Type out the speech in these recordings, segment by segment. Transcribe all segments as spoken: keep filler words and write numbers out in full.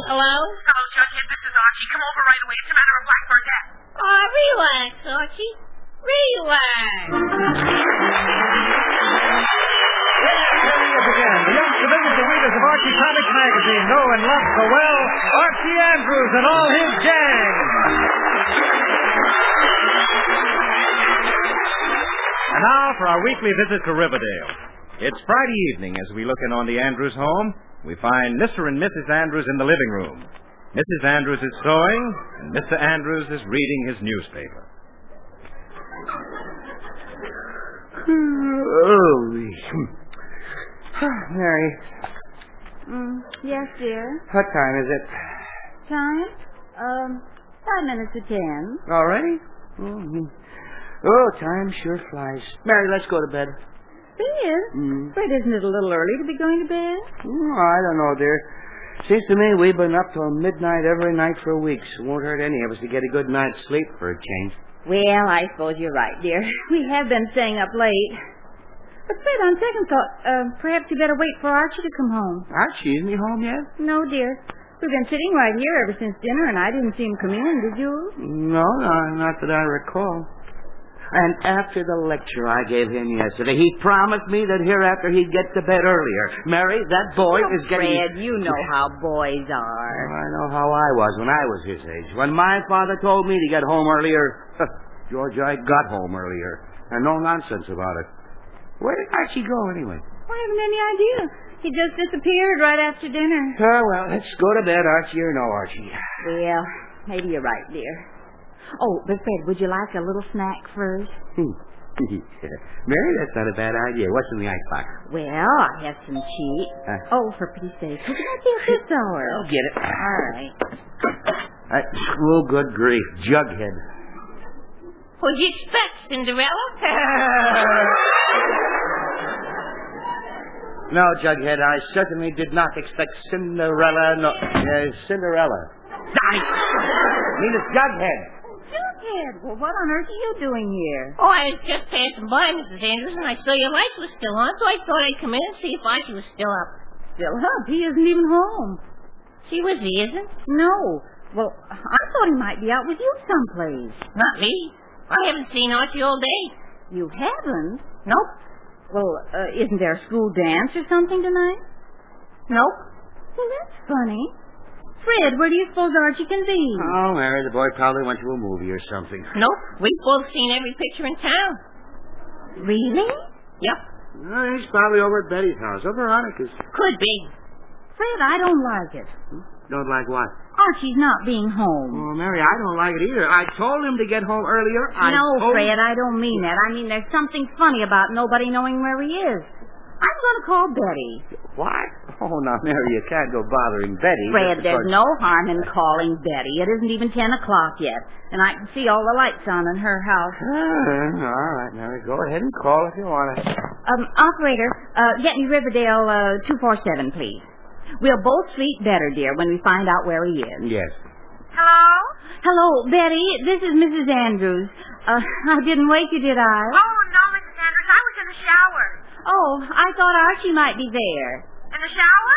Hello? Hello, Jughead. This is Archie. Come over right away. It's a matter of life or death. Oh, relax, Archie. Relax. Here he is again, the youngster visit the readers of Archie Comics magazine, know and love so well, Archie Andrews and all his gang. And now for our weekly visit to Riverdale. It's Friday evening as we look in on the Andrews home. We find Mister and Missus Andrews in the living room. Missus Andrews is sewing, and Mister Andrews is reading his newspaper. Oh, Mary. Mm, yes, dear. What time is it? Time? Um, five minutes to ten. Already? Mm-hmm. Oh, time sure flies. Mary, let's go to bed. Bed? Mm. But isn't it a little early to be going to bed? Oh, I don't know, dear. Seems to me we've been up till midnight every night for weeks. It won't hurt any of us to get a good night's sleep for a change. Well, I suppose you're right, dear. We have been staying up late. But, Fred, on second thought, uh, perhaps you better wait for Archie to come home. Archie, isn't he home yet? No, dear. We've been sitting right here ever since dinner, and I didn't see him come in, did you? No, no, not that I recall. And after the lecture I gave him yesterday, he promised me that hereafter he'd get to bed earlier. Mary, that boy oh, is getting... Fred, you know how boys are. Well, I know how I was when I was his age. When my father told me to get home earlier, George, I got home earlier. And no nonsense about it. Where did Archie go, anyway? I haven't any idea. He just disappeared right after dinner. Oh, well, let's go to bed, Archie or no Archie. Well, maybe you're right, dear. Oh, but Fred, would you like a little snack first? Mary, that's not a bad idea. What's in the icebox? Well, I have some cheese. Uh, oh, for pity's sake. Would you like to have this hour? I'll get it. All right. Uh, oh, good grief. Jughead. What'd you expect, Cinderella? No, Jughead, I certainly did not expect Cinderella. No, uh, Cinderella. I mean, it's Jughead. Jughead, well, what on earth are you doing here? Oh, I was just passing by, Missus Andrews, and I saw your lights were still on, so I thought I'd come in and see if Archie was still up. Still up? He isn't even home. See, was he isn't? No. Well, I thought he might be out with you someplace. Not me. I haven't seen Archie all day. You haven't? Nope. Well, uh, isn't there a school dance or something tonight? Nope. Well, that's funny. Fred, where do you suppose Archie can be? Oh, Mary, the boy probably went to a movie or something. Nope. We've both seen every picture in town. Really? Yep. Oh, he's probably over at Betty's house, or Veronica's. Could be. Fred, I don't like it. Don't like what? Archie's not being home. Oh, Mary, I don't like it either. I told him to get home earlier. I no, told... Fred, I don't mean that. I mean there's something funny about nobody knowing where he is. I'm going to call Betty. What? Oh, now, Mary, you can't go bothering Betty. Fred, there's because... no harm in calling Betty. It isn't even ten o'clock yet, and I can see all the lights on in her house. Uh, all right, Mary, go ahead and call if you want to. Um, operator, uh, get me Riverdale uh, two four seven, please. We'll both sleep better, dear, when we find out where he is. Yes. Hello? Hello, Betty. This is Missus Andrews. Uh, I didn't wake you, did I? Oh, no, Missus Andrews. I was in the shower. Oh, I thought Archie might be there. In the shower?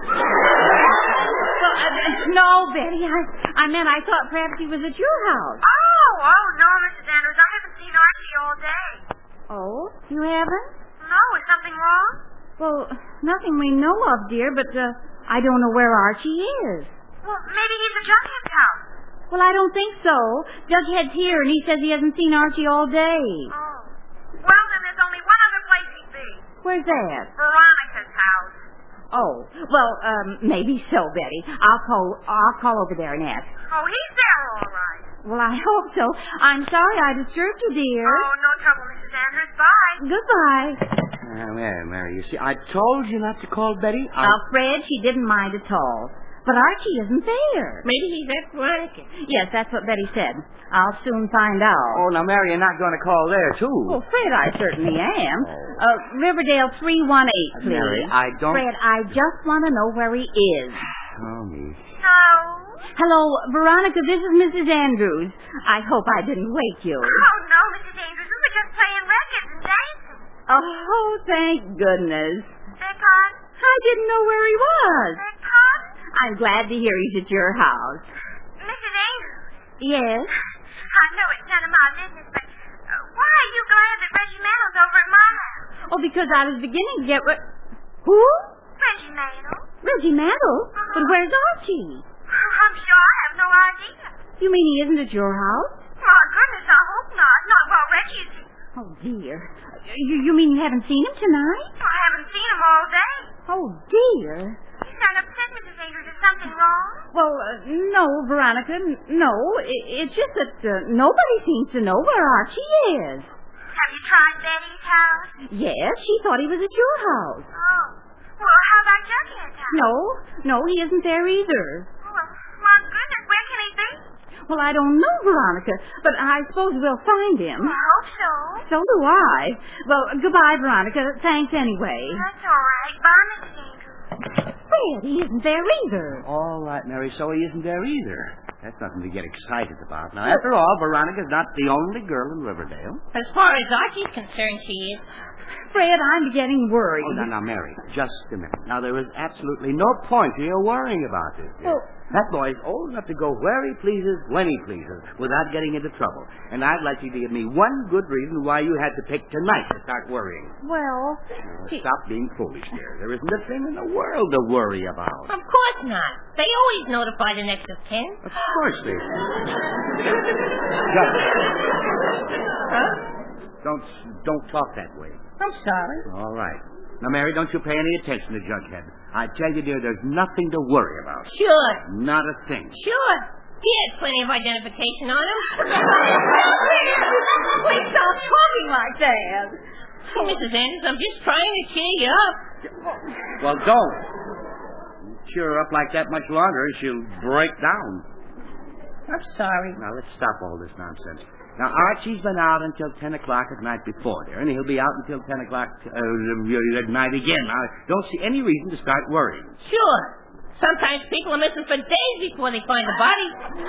Well, uh, no, Betty. I, I meant I thought perhaps he was at your house. Oh, oh, no, Missus Andrews. I haven't seen Archie all day. Oh, you haven't? No, is something wrong? Well, nothing we know of, dear, but uh, I don't know where Archie is. Well, maybe he's at Jughead's house. Well, I don't think so. Jughead's here, and he says he hasn't seen Archie all day. Oh. Well, then there's only one other place he'd be. Where's that? Veronica's house. Oh, well, um, maybe so, Betty. I'll call. I'll call over there and ask. Oh, he's there, all right. Well, I hope so. I'm sorry I disturbed you, dear. Oh, no trouble, Missus Andrews. Bye. Goodbye. Uh, Mary, Mary, you see, I told you not to call Betty. I... Uh, Fred, she didn't mind at all. But Archie isn't there. Maybe he's at Veronica. Yes, that's what Betty said. I'll soon find out. Oh, now, Mary, you're not going to call there, too. Well, Fred, I certainly am. Oh. Uh, Riverdale three one eight, please. Mary, I don't... Fred, I just want to know where he is. Oh, me. Hello? Hello, Veronica, this is Missus Andrews. I hope I didn't wake you. Oh, no, Missus Andrews. We were just playing records and dancing. Oh, thank goodness. Beg pardon? I didn't know where he was. Beg pardon? I'm glad to hear he's at your house. Missus Andrews. Yes? I know it's none of my business, but uh, why are you glad that Reggie Mantle's over at my house? Oh, because I was beginning to get... Re- Who? Reggie Mantle? Reggie Mantle? Uh-huh. But where's Archie? I'm sure I have no idea. You mean he isn't at your house? My goodness, I hope not. Not while Reggie is here. Oh, dear. You, you mean you haven't seen him tonight? I haven't seen him all day. Oh, dear. You sound upset, Missus Andrews. Is something wrong? Well, uh, no, Veronica, n- no. I- it's just that uh, nobody seems to know where Archie is. Have you tried Betty's house? Yes, she thought he was at your house. Oh. Well, how about Jughead's house? No, no, he isn't there either. Well, my goodness, where can he be? Well, I don't know, Veronica, but I suppose we'll find him. I hope so. So do I. Well, goodbye, Veronica. Thanks anyway. That's all right. Bye, Missus Andrews. Fred, he isn't there either. All right, Mary, so he isn't there either. That's nothing to get excited about. Now, after all, Veronica's not the only girl in Riverdale. As far as Archie's concerned, she is. Fred, I'm getting worried. Oh, now, now, Mary, just a minute. Now, there is absolutely no point to your worrying about this. Well, that boy's old enough to go where he pleases, when he pleases, without getting into trouble. And I'd like you to give me one good reason why you had to pick tonight to start worrying. well, Now, he- stop being foolish, dear. There isn't a thing in the world to worry about. Of course not. They always notify the next of kin. Of course they do. Just, Huh? don't, don't talk that way. I'm sorry. All right. Now, Mary, don't you pay any attention to Jughead. I tell you, dear, there's nothing to worry about. Sure. Not a thing. Sure. He has plenty of identification on him. please stop talking like that. Oh, Missus Andrews, I'm just trying to cheer you up. Well, don't. You cheer her up like that much longer, and she'll break down. I'm sorry. Now, let's stop all this nonsense. Now, Archie's been out until ten o'clock at night before there, and he'll be out until ten o'clock uh, at night again. Now, I don't see any reason to start worrying. Sure. Sometimes people are missing for days before they find the body.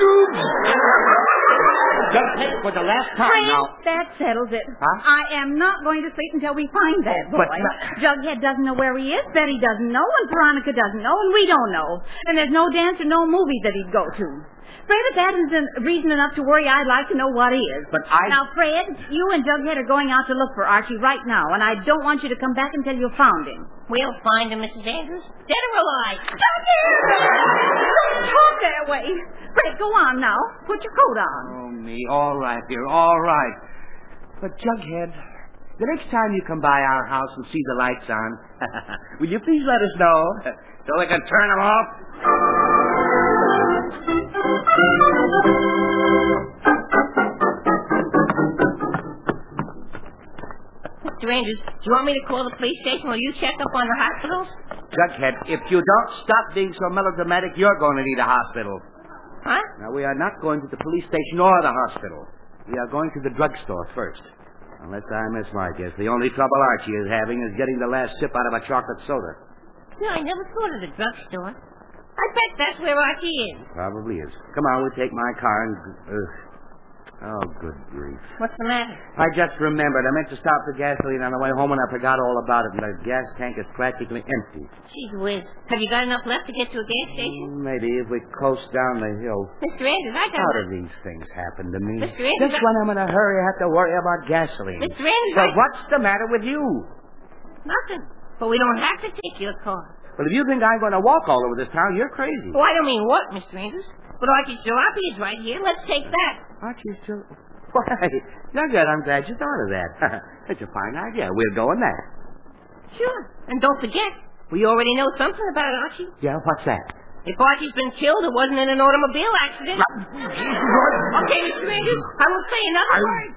Jughead, for the last time Fred, now. that settles it. Huh? I am not going to sleep until we find that boy. But not- Jughead doesn't know where he is, Betty doesn't know, and Veronica doesn't know, and we don't know. And there's no dance or no movie that he'd go to. Fred, if that isn't reason enough to worry, I'd like to know what is. But I... Now, Fred, you and Jughead are going out to look for Archie right now, and I don't want you to come back until you've found him. We'll find him, Missus Andrews. Dead or alive. Don't talk that way. Fred, go on now. Put your coat on. Oh, me. All right, dear. All right. But, Jughead, the next time you come by our house and see the lights on, will you please let us know so we can turn them off? Mister Andrews, do you want me to call the police station while you check up on the hospitals? Jughead, if you don't stop being so melodramatic, you're going to need a hospital. Huh? Now, we are not going to the police station or the hospital. We are going to the drugstore first. Unless I miss my guess, the only trouble Archie is having is getting the last sip out of a chocolate soda. No, I never thought of the drugstore. I bet that's where Archie is. Probably is. Come on, we'll take my car and... Uh, oh, good grief. What's the matter? I just remembered. I meant to stop for gasoline on the way home, and I forgot all about it, and the gas tank is practically empty. Gee whiz. Have you got enough left to get to a gas station? Mm, Maybe if we coast down the hill. Mister Andrews, I got... How do these things happen to me? Mister Andrews, Just I- when I'm in a hurry, I have to worry about gasoline. Mister Andrews, So I... what's the matter with you? Nothing. But we don't have to take your car. Well, if you think I'm going to walk all over this town, you're crazy. Oh, I don't mean what, Mister Andrews. But Archie's jalopy is right here. Let's take that. Archie's still... Why, Jughead, I'm glad you thought of that. It's a fine idea. We'll go in that. Sure. And don't forget, we already know something about Archie. Yeah, what's that? If Archie's been killed, it wasn't in an automobile accident. Okay, Mister Andrews, I won't say another word.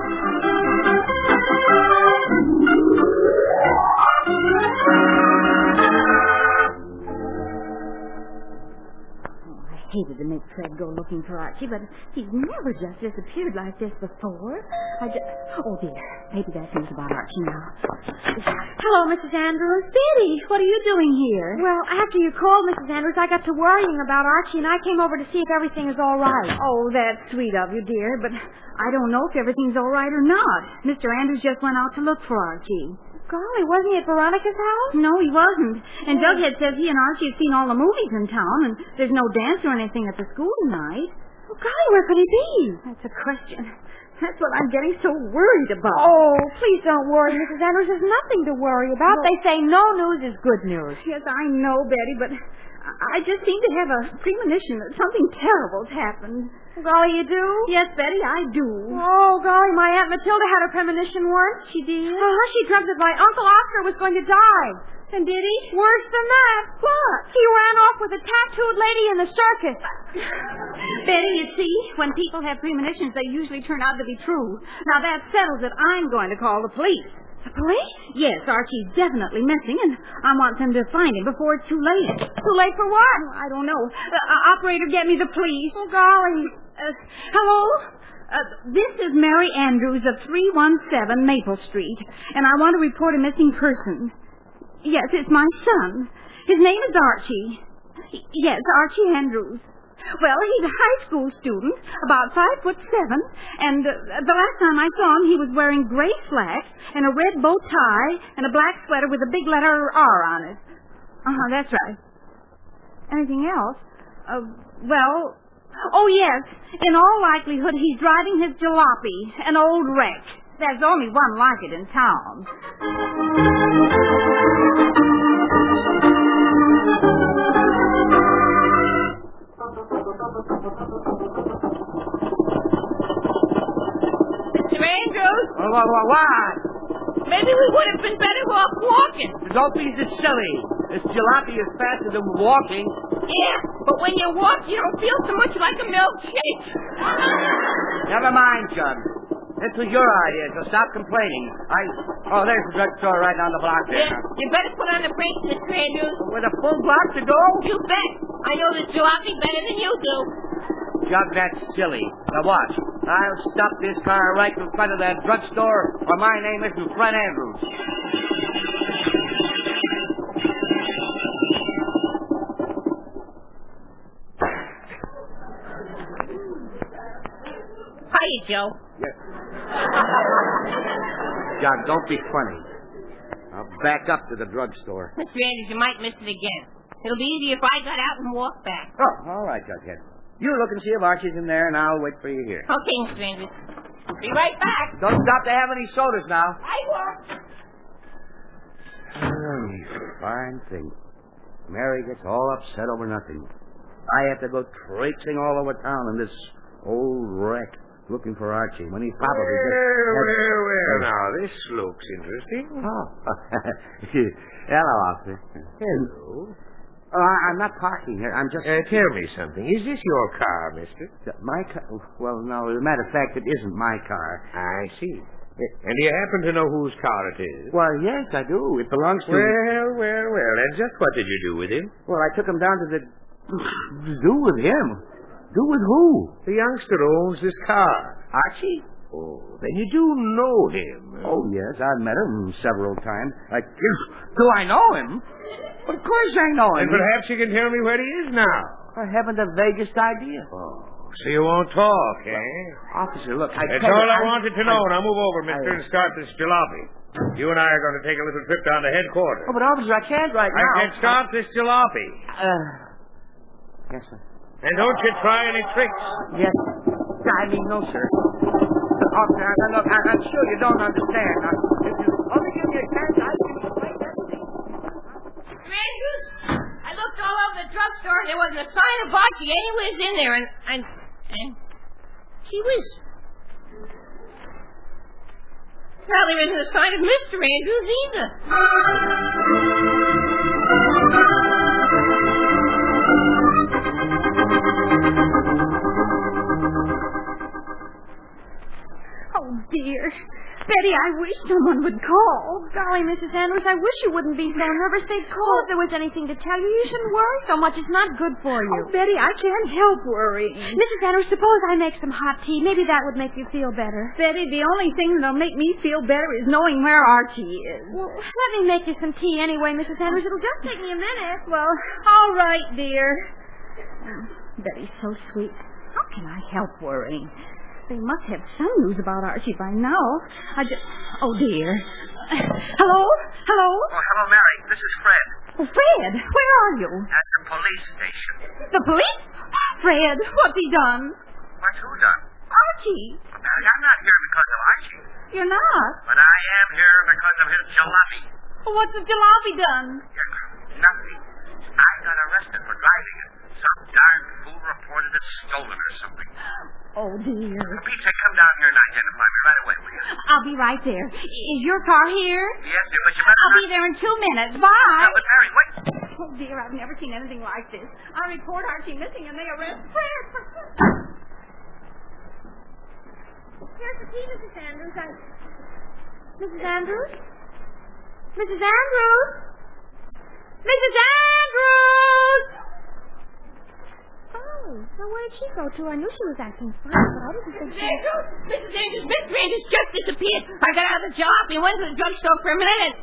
I hated to make Fred go looking for Archie, but he's never just disappeared like this before. I just... Oh, dear. Maybe that's news about Archie now. Hello, Missus Andrews. Betty, what are you doing here? Well, after you called, Missus Andrews, I got to worrying about Archie, and I came over to see if everything is all right. Oh, that's sweet of you, dear, but I don't know if everything's all right or not. Mister Andrews just went out to look for Archie. golly, wasn't he at Veronica's house? No, he wasn't. And Jughead says he and Archie have seen all the movies in town, and there's no dance or anything at the school tonight. Oh, golly, where could he be? That's a question. That's what I'm getting so worried about. Oh, please don't worry, Missus Andrews. There's nothing to worry about. No. They say no news is good news. Yes, I know, Betty, but I just seem to have a premonition that something terrible's happened. Golly, you do? Yes, Betty, I do. Oh, golly, my Aunt Matilda had a premonition once. She did? Uh-huh, she dreamt that my Uncle Oscar was going to die. And did he? Worse than that. What? He ran off with a tattooed lady in the circus. Betty, you see, when people have premonitions, they usually turn out to be true. Now, that settles it. I'm going to call the police. The police? Yes, Archie's definitely missing, and I want them to find him before it's too late. Too late for what? Oh, I don't know. Uh, uh, operator, get me the police. Oh, golly. Uh, hello? Uh, this is Mary Andrews of three one seven Maple Street, and I want to report a missing person. Yes, it's my son. His name is Archie. Yes, Archie Andrews. Well, he's a high school student, about five foot seven, and uh, the last time I saw him, he was wearing gray slacks and a red bow tie and a black sweater with a big letter R on it. Uh-huh, that's right. Anything else? Uh, well, oh, yes. In all likelihood, he's driving his jalopy, an old wreck. There's only one like it in town. Mister Andrews? Oh, what, what, what? Maybe we would have been better off walking. Don't be so silly. This jalopy is faster than walking. Yeah, but when you walk, you don't feel so much like a milkshake. Never mind, Jug. This was your idea, so stop complaining. I... Oh, there's the drugstore right down the block there. Yeah, you better put on the brakes, Mister Andrews. With a full block to go? You bet. I know this jalopy better than you do. Jug, that's silly. Now watch. I'll stop this car right in front of that drugstore, or my name isn't Fred Andrews. Hiya, Joe. Yes. Jug, don't be funny. I'll back up to the drugstore. Mister Andrews, you might miss it again. It'll be easier if I got out and walked back. Oh, all right, Jughead. You look and see if Archie's in there, and I'll wait for you here. Okay, Mister Andrews. Be right back. Don't stop to have any sodas now. I won't. Oh, fine thing. Mary gets all upset over nothing. I have to go traipsing all over town in this old wreck looking for Archie when he probably well, just... well, well, now, this looks interesting. Oh. Hello, officer. Hello. Oh, I, I'm not parking here. I'm just... Uh, tell me something. Is this your car, mister? My car? Well, no, as a matter of fact, it isn't my car. I see. And do you happen to know whose car it is? Well, yes, I do. It belongs to... Well, well, well. And just what did you do with him? Well, I took him down to the... Do with him? Do with who? The youngster owns this car. Archie? Oh, then you do know him. Oh, yes, I've met him several times. I... Do I know him? Of course I know him. And perhaps you can tell me where he is now. I haven't the vaguest idea. Oh, so you won't talk, eh? Officer, look, I... That's tell all you, I wanted to know. I, Now move over, mister, I, and start this jalopy. You and I are going to take a little trip down to headquarters. Oh, but officer, I can't right I now. said start this jalopy. Uh... Yes, sir. And don't you try any tricks. Yes. I mean, no, sir. Officer, I, look, I, I'm sure you don't understand. I, if you only give me a chance, I can explain everything. Mister Andrews, I looked all over the drugstore and there wasn't a sign of Archie anywhere in there, and and and gee whiz. Well, there isn't a sign of Mister Andrews either. Oh, dear. Betty, I wish someone would call. Golly, Missus Andrews, I wish you wouldn't be so nervous. They'd call if there was anything to tell you. You shouldn't worry so much. It's not good for you. Oh, Betty, I can't help worrying. Missus Andrews, suppose I make some hot tea. Maybe that would make you feel better. Betty, the only thing that'll make me feel better is knowing where Archie is. Well, let me make you some tea anyway, Missus Andrews. It'll just take me a minute. Well, all right, dear. Oh, Betty's so sweet. How can I help worrying? They must have some news about Archie by now. I just... Oh, dear. Hello? Hello? Oh, hello, Mary. This is Fred. Oh, Fred, where are you? At the police station. The police? Fred, what's he done? What's who done? Archie. Mary, I'm not here because of Archie. You're not? But I am here because of his jalopy. What's the jalopy done? Nothing. I got arrested for driving it. Some darn fool reported it stolen or something. Oh, dear. For Pete's sake, come down here and identify me right away, will you? I'll be right there. Is your car here? Yes, dear, but you better I'll not... be there in two minutes. Bye. No, but Mary, wait. Oh, dear, I've never seen anything like this. I report Archie missing and they arrest Fred. Here's the key, Missus Andrews. I... Missus Andrews? Missus Andrews? Missus Andrews! Oh, well, where did she go to? I knew she was acting funny, but I didn't think she... Andrews! Missus Andrews! Mister Andrews just disappeared. I got out of the job. He went to the drugstore for a minute and...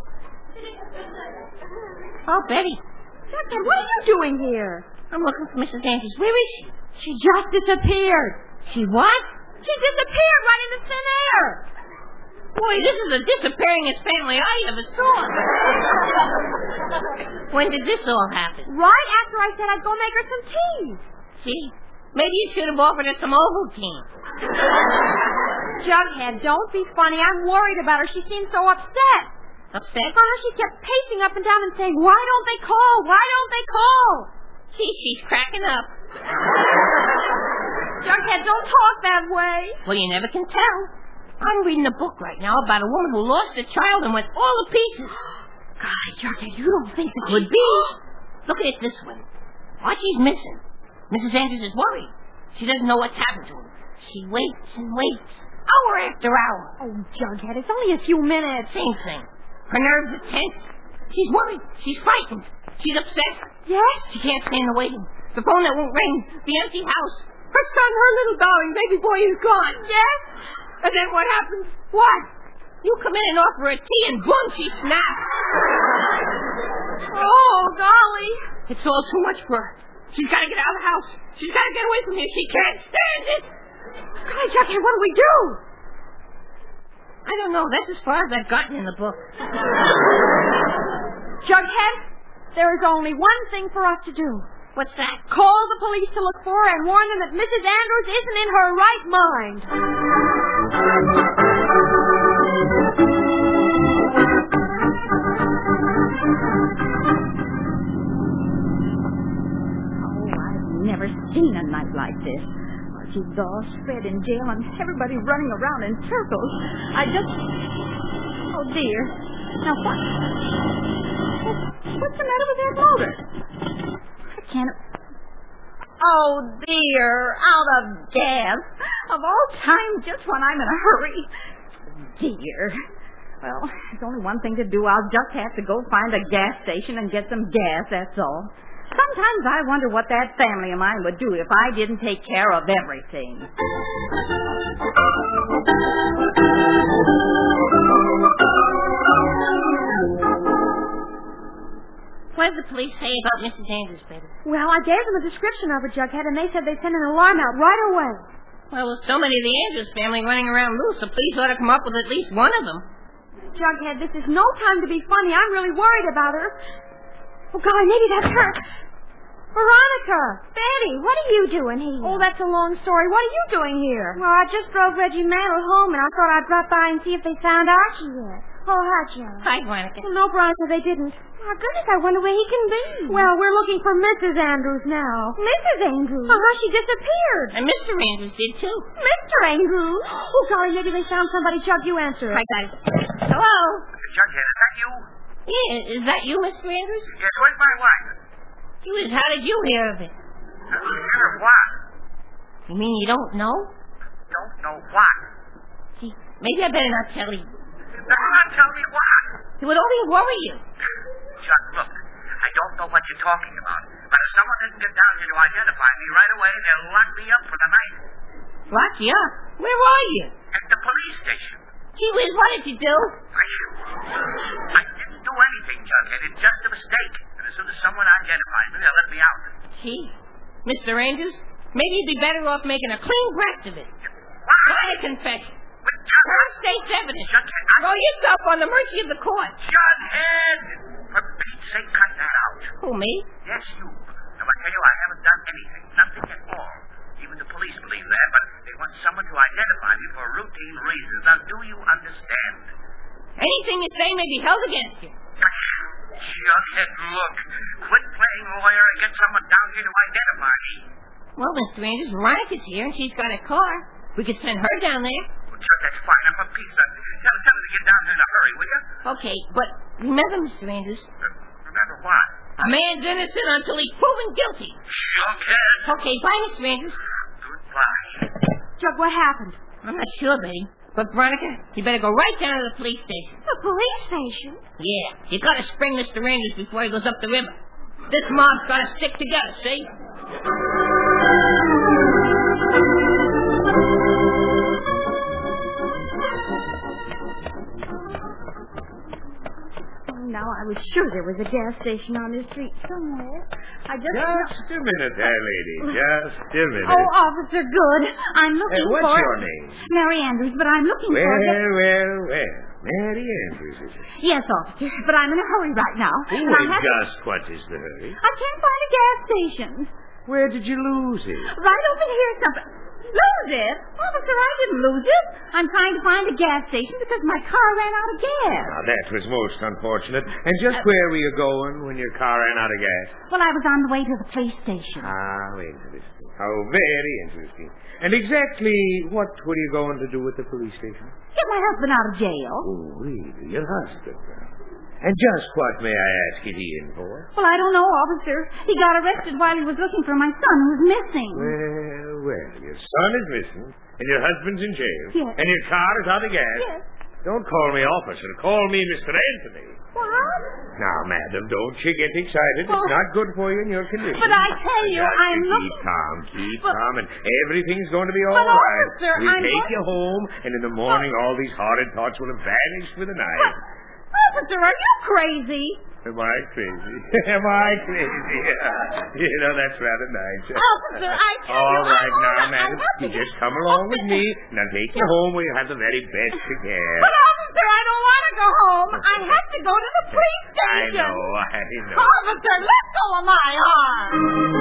Oh, Betty. Jughead, what are you doing here? I'm looking for Missus Andrews. Where is she? She just disappeared. She what? She disappeared right into thin air. Boy, this is the disappearingest family I ever saw. When did this all happen? Right after I said I'd go make her some tea. See? Maybe you should have offered her some Ovaltine. Jughead, don't be funny. I'm worried about her. She seemed so upset. Upset? Uh-huh, she kept pacing up and down and saying, why don't they call? Why don't they call? See, she's cracking up. Jughead, don't talk that way. Well, you never can tell. I'm reading a book right now about a woman who lost a child and went all to pieces. God, Jughead, you don't think that Could be. Look at it this way. Archie's missing. Missus Andrews is worried. She doesn't know what's happened to him. She waits and waits, hour after hour. Oh, Jughead, it's only a few minutes. Same thing. Her nerves are tense. She's worried. She's frightened. She's upset. Yes? She can't stand the waiting. The phone that won't ring. The empty house. Her son, her little darling baby boy is gone. Yes? And then what happens? What? You come in and offer her tea and boom, she snaps. Oh, golly. It's all too much for her. She's got to get out of the house. She's got to get away from here. She can't stand it. God, Jughead, what do we do? I don't know. That's as far as I've gotten in the book. Jughead, there is only one thing for us to do. What's that? Call the police to look for her and warn them that Missus Andrews isn't in her right mind. Oh, I've never seen a night like this. Archie lost, Fred in jail, and everybody running around in circles. I just... Oh, dear. Now, what... What's the matter with that motor? I can't... Oh, dear. Out of gas. Of all time, just when I'm in a hurry. Dear. Well, there's only one thing to do. I'll just have to go find a gas station and get some gas, that's all. Sometimes I wonder what that family of mine would do if I didn't take care of everything. What did the police say about Missus Andrews, Betty? Well, I gave them a description of her, Jughead, and they said they'd send an alarm out right away. Well, with so many of the Andrews family running around loose, the police ought to come up with at least one of them. Jughead, this is no time to be funny. I'm really worried about her. Oh, golly, maybe that's her. Veronica! Betty, what are you doing here? Oh, that's a long story. What are you doing here? Well, I just drove Reggie Mantle home, and I thought I'd drop by and see if they found Archie yet. Oh, Archie. Hi, Veronica. Well, no, Veronica, they didn't. Oh, goodness, I wonder where he can be. Well, we're looking for Missus Andrews now. Missus Andrews? Uh-huh, she disappeared. And Mister Andrews did, too. Mister Andrews? Oh, golly, maybe they found somebody. Jug, you answer it. I got it. Hello? Jughead, is that you? Yeah, is that you, Mister Andrews? Yes, where's my wife? Gee whiz, how did you hear of it? Hear of what? You mean you don't know? Don't know what? Gee, maybe I better not tell you. Better not tell me what? It would only worry you. Chuck, look, I don't know what you're talking about, but if someone didn't get down here to identify me right away, they'll lock me up for the night. Lock you up? Where are you? At the police station. Gee whiz, what did you do? I, I didn't do anything, Jughead. It's just a mistake. And as soon as someone identifies me, they'll let me out. Gee, Mister Andrews, maybe you'd be better off making a clean breast of it. Try to confession. But Jughead... Her state's evidence. Jughead, I... Throw yourself on the mercy of the court. Jughead! For Pete's sake, cut that out. Who, me? Yes, you. Now, I tell you, I haven't done anything. Nothing at all. Even the police believe that, but they want someone to identify me for routine reasons. Now, do you understand? Anything you say may be held against you. Jughead, look. Quit playing lawyer and get someone down here to identify me. Well, Mister Andrews, Veronica's here, and she's got a car. We could send her down there. Well, Chuck, that's fine. I'm for Pete's sake. Tell, tell her to get down here in a hurry, will you? Okay, but remember, Mister Andrews. Uh, remember what? A man's innocent until he's proven guilty. Jughead. Okay, bye, Mister Andrews. Goodbye. Chuck, what happened? I'm not sure, Betty. But, Veronica, you better go right down to the police station. The police station? Yeah, you gotta spring Mister Andrews before he goes up the river. This mob's gotta stick together, see? Now, I was sure there was a gas station on this street somewhere. I just... Just a minute there, lady. Just a minute. Oh, Officer Good. I'm looking Uh, what's for... your name? Mary Andrews, but I'm looking Well, for... the... well, well. Mary Andrews, is it? Yes, officer, but I'm in a hurry right now. Oh, and I and have just what is the hurry? I can't find a gas station. Where did you lose it? Right over here something. Lose it? Officer, I didn't lose it. I'm trying to find a gas station because my car ran out of gas. Now, that was most unfortunate. And just uh, where were you going when your car ran out of gas? Well, I was on the way to the police station. How interesting. How very interesting. And exactly what were you going to do at the police station? Get my husband out of jail. Oh, really? Your husband? And just what, may I ask, is he in for? Well, I don't know, officer. He got arrested while he was looking for my son, who was missing. Well, well, your son is missing, and your husband's in jail. Yes. And your car is out of gas. Yes. Don't call me officer. Call me Mister Anthony. What? Now, madam, don't you get excited. Oh. It's not good for you in your condition. But I tell you, Just I'm keep looking... calm, keep But- calm, and everything's going to be all But, right. officer, We'll I'm take going- you home, and in the morning all these horrid thoughts will have vanished with the night. But, officer, are you crazy? Am I crazy? Am I crazy? You know, that's rather nice. Officer, I tell All you... right, I'm now, all right. madam, I have to you get- just come along with me, and I'll take you home where you have the very best of care. But, officer, I don't want to go home. I have to go to the police I station. know, I know. Officer, let go of my arm.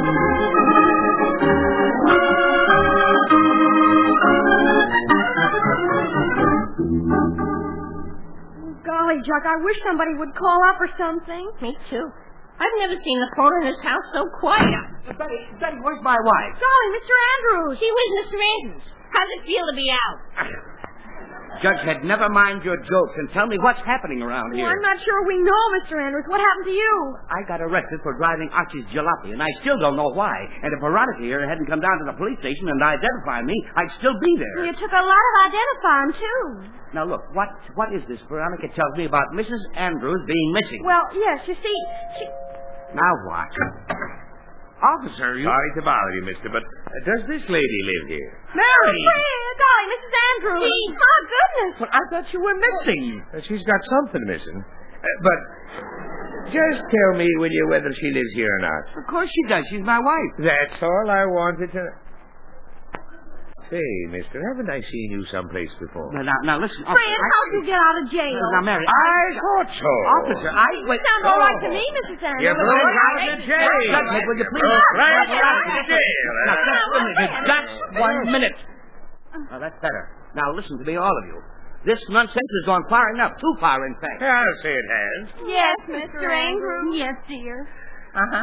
Golly, Chuck, I wish somebody would call up or something. Me too. I've never seen the phone in this house so quiet. Betty, Betty, where's my wife? Golly, Mister Andrews. Gee whiz, Mister Andrews. How's it feel to be out? Jughead, never mind your jokes and tell me what's happening around Well, here. I'm not sure we know, Mister Andrews. What happened to you? I got arrested for driving Archie's jalopy, and I still don't know why. And if Veronica here hadn't come down to the police station and identified me, I'd still be there. You took a lot of identifying, too. Now, look, what what is this Veronica tells me about Missus Andrews being missing? Well, yes, you see, she... Now what? Officer, you... Sorry to bother you, mister, but uh, does this lady live here? Mary! Hey, golly, Missus Andrews. My goodness. But I thought you were missing. Uh, she's got something missing. Uh, but just tell me, will you, whether she lives here or not. Of course she does. She's my wife. That's all I wanted to... Say, mister, haven't I seen you someplace before? Now, now, now listen, Fred, officer. how'd you get out of jail? Now, Mary, I thought so. Officer, I... Wait. Sounds all right to me, Missus Andrews. You broke out of the jail. Jughead, will you You please... broke right out of the jail. Now, just a minute. Just one minute. Now, that's better. Now, listen to me, all of you. This nonsense has gone far enough. Too far, in fact. I'll say it has. Yes, Mister Andrews. Yes, dear. Uh-huh.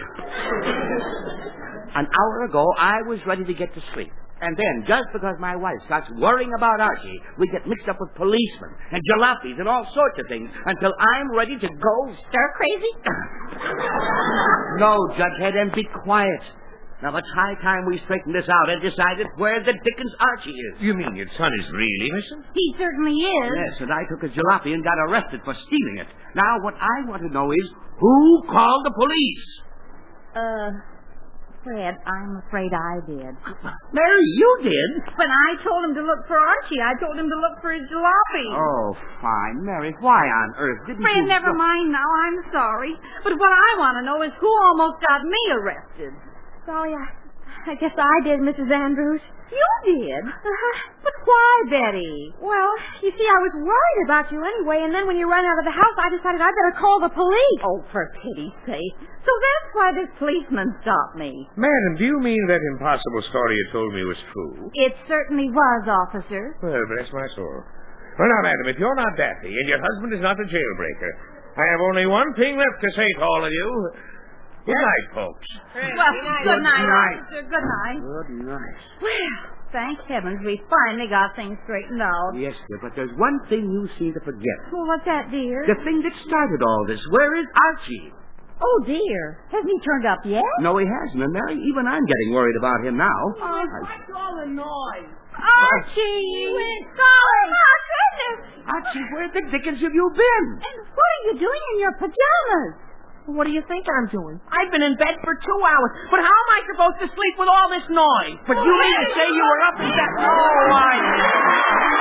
An hour ago, I was ready to get to sleep. And then, just because my wife starts worrying about Archie, we get mixed up with policemen and jalopies and all sorts of things until I'm ready to go... Stir crazy? No, Jughead, and be quiet. Now, it's high time we straighten this out and decided where the dickens Archie is. You mean your son is really missing? He certainly is. Yes, and I took a jalopy and got arrested for stealing it. Now, what I want to know is, who called the police? Uh, Fred, I'm afraid I did. Mary, you did? When I told him to look for Archie, I told him to look for his jalopy. Oh, fine. Mary, why on earth didn't Fred, you... never mind now. I'm sorry. But what I want to know is who almost got me arrested. Golly, I, I guess I did, Missus Andrews. You did? Uh-huh. But why, Betty? Well, you see, I was worried about you anyway, and then when you ran out of the house, I decided I'd better call the police. Oh, for pity's sake. So that's why this policeman stopped me. Madam, do you mean that impossible story you told me was true? It certainly was, officer. Well, bless my soul. Well, now, madam, if you're not Daffy and your husband is not the jailbreaker, I have only one thing left to say to all of you. Good night, folks. Well, good night, officer. Good night. Good night. Well, thank heavens we finally got things straightened out. Yes, dear, but there's one thing you seem to forget. Well, what's that, dear? The thing that started all this. Where is Archie? Oh, dear. Hasn't he turned up yet? No, he hasn't. And Mary, even I'm getting worried about him now. Oh, I... all the noise? Archie! Oh, my goodness! Archie, where the dickens have you been? And what are you doing in your pajamas? What do you think I'm doing? I've been in bed for two hours. But how am I supposed to sleep with all this noise? But you mean to say you were up in bed? Oh, I...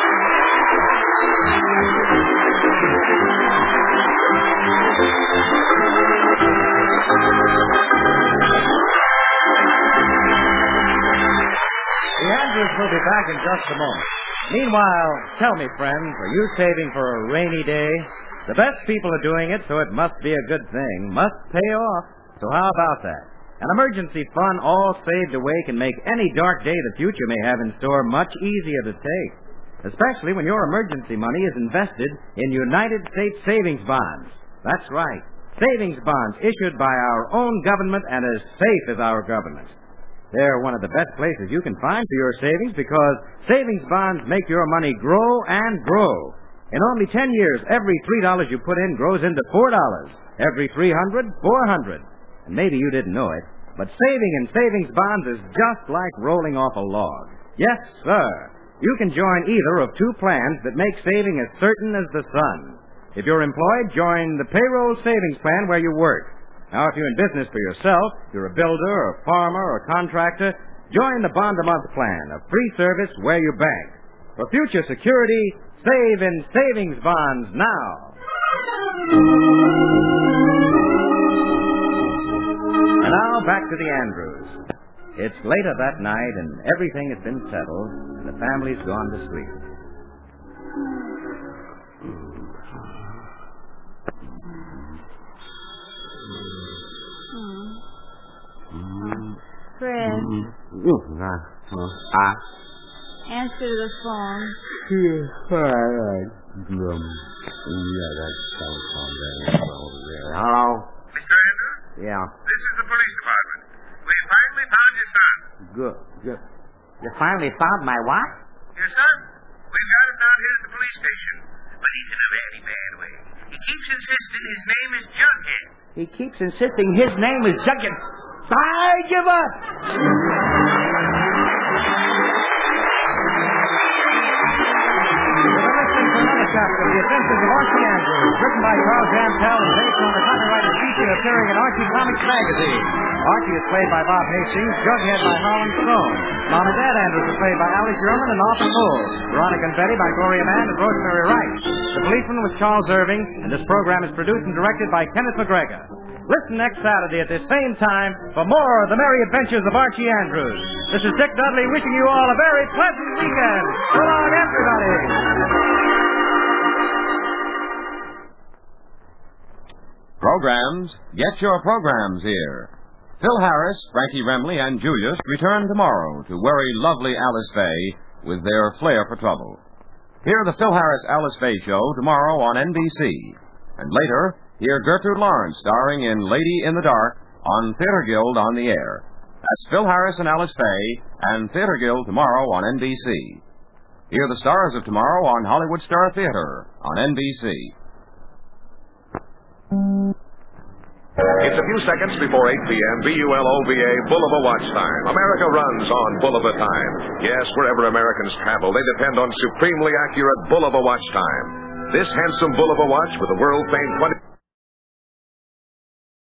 The Andrews will be back in just a moment. Meanwhile, tell me, friends, are you saving for a rainy day? The best people are doing it, so it must be a good thing. Must pay off. So how about that? An emergency fund all saved away can make any dark day the future may have in store much easier to take. Especially when your emergency money is invested in United States savings bonds. That's right. Savings bonds issued by our own government and as safe as our government. They're one of the best places you can find for your savings because savings bonds make your money grow and grow. In only ten years, every three dollars you put in grows into four dollars. Every three hundred dollars, four hundred dollars. And maybe you didn't know it, but saving in savings bonds is just like rolling off a log. Yes, sir. You can join either of two plans that make saving as certain as the sun. If you're employed, join the payroll savings plan where you work. Now, if you're in business for yourself, you're a builder or a farmer or a contractor, join the bond-a-month plan, a free service where you bank. For future security, save in savings bonds now. And now back to the Andrews. It's later that night, and everything has been settled, and the family's gone to sleep. Fred, Ah. answer the phone. Hello? Mister Andrews? Yeah. This is the police department. We finally found your son. Good. Good. You finally found my what? Your son? We got him down here at the police station. But he's in a very bad way. He keeps insisting his name is Jughead. He keeps insisting his name is Jughead. I give up. Chapter, The Adventures of Archie Andrews, written by Charles Jampel and based on the copyrighted feature appearing in Archie Comics magazine. Archie is played by Bob Hastings, Jughead by Holland Stone. Mom and Dad Andrews are played by Allie Sherman and Arthur Cole. Veronica and Betty by Gloria Mann and Rosemary Wright. The Policeman was Charles Irving, and this program is produced and directed by Kenneth McGregor. Listen next Saturday at this same time for more of the merry adventures of Archie Andrews. This is Dick Dudley wishing you all a very pleasant weekend. So long, everybody. Programs, get your programs here. Phil Harris, Frankie Remley, and Julius return tomorrow to worry lovely Alice Faye with their flair for trouble. Hear the Phil Harris Alice Faye Show tomorrow on N B C. And later, hear Gertrude Lawrence starring in Lady in the Dark on Theater Guild on the Air. That's Phil Harris and Alice Faye and Theater Guild tomorrow on N B C. Hear the stars of tomorrow on Hollywood Star Theater on N B C. It's a few seconds before eight p.m. B U L O V A, Bulova Watch Time. America runs on Bulova Time. Yes, wherever Americans travel, they depend on supremely accurate Bulova Watch Time. This handsome Bulova watch with the world-famed twenty...